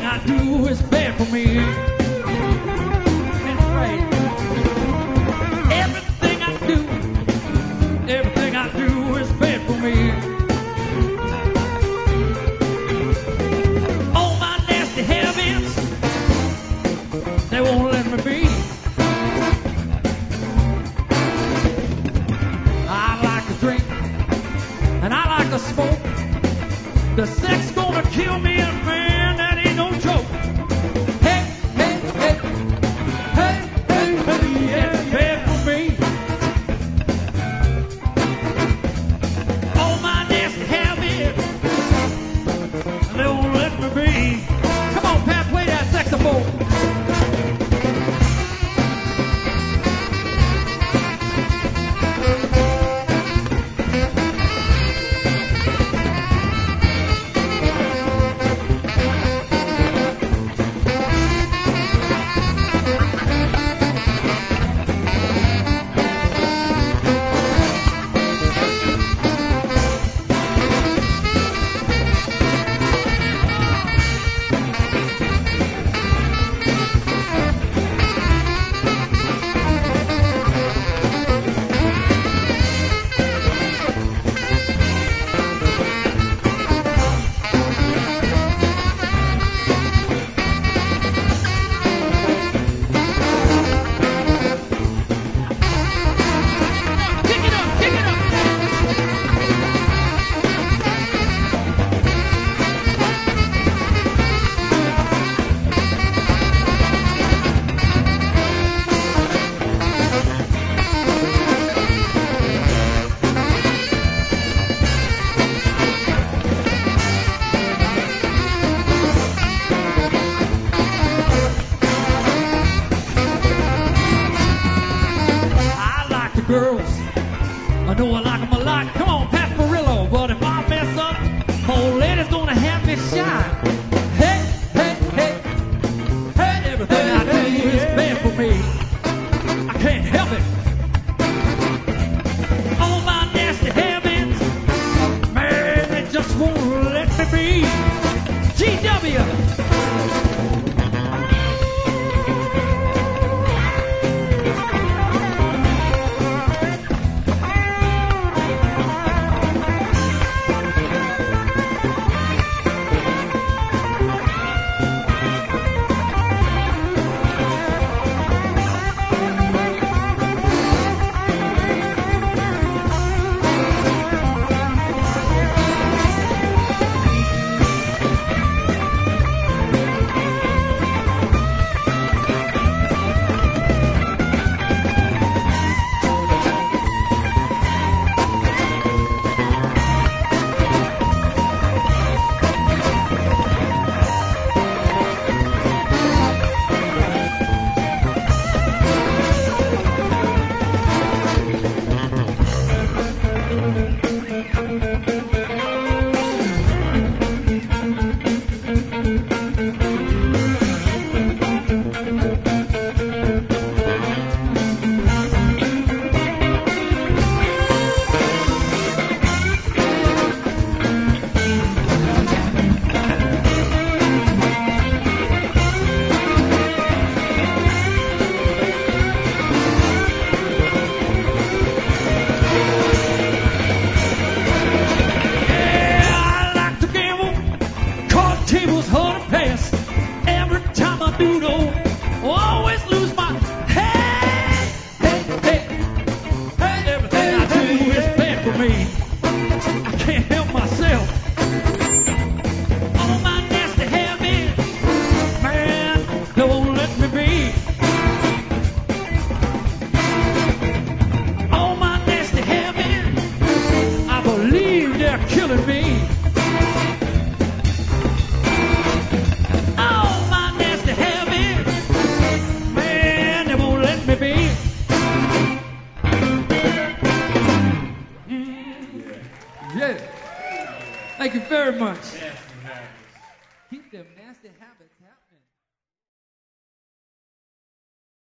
I do is bad for me. That's right. Everything I do is bad for me. All my nasty habits, they won't let me be. I like to drink and I like to smoke. The sex gonna kill me, and man, that ain't no joke. Hey, hey, hey, hey, hey, hey, it's bad for me. All my nasty habits, they won't let me be. Come on, Pat, play that saxophone. Girls, I know I like them a lot. Come on, Pat Perillo. But if I mess up, old lady's gonna have me shine. Hey, hey, hey, hey, everything I do is bad for me. I can't help it. All my nasty habits, man, they just won't let me be. GW. Always lose my hey, hey, hey, hey. Everything I do is bad for me. I can't help myself. All my nasty habits, man, they won't let me be. All my nasty habits, I believe they're killing me. Yeah. Thank you very much. Keep them nasty habits happening.